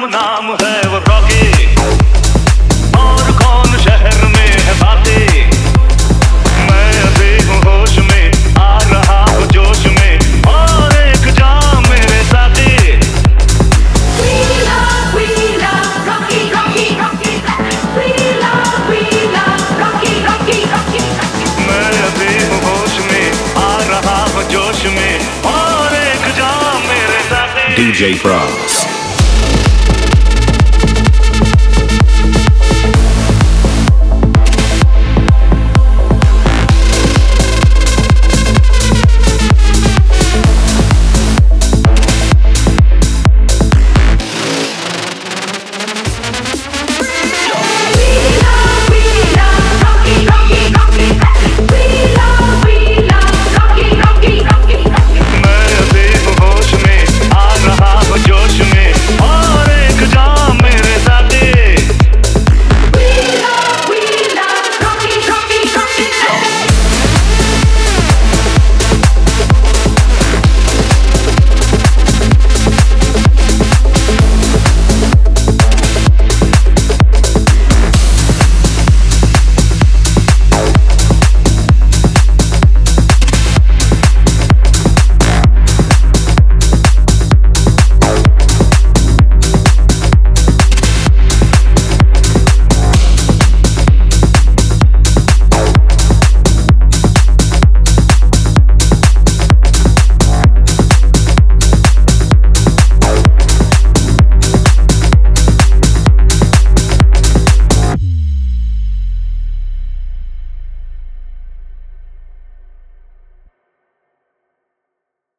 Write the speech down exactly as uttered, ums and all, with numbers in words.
नाम है वो रॉकी, और कौन शहर में है बाकी। मैं अभी हूँ होश में, आ रहा हूँ जोश में, और एक जाम मेरे साथी। We love, we love Rocky, Rocky, Rocky. We love, we love Rocky, Rocky, Rocky. मैं अभी हूँ होश में, आ रहा हूँ जोश में, और एक जाम मेरे साथी। D J Frost.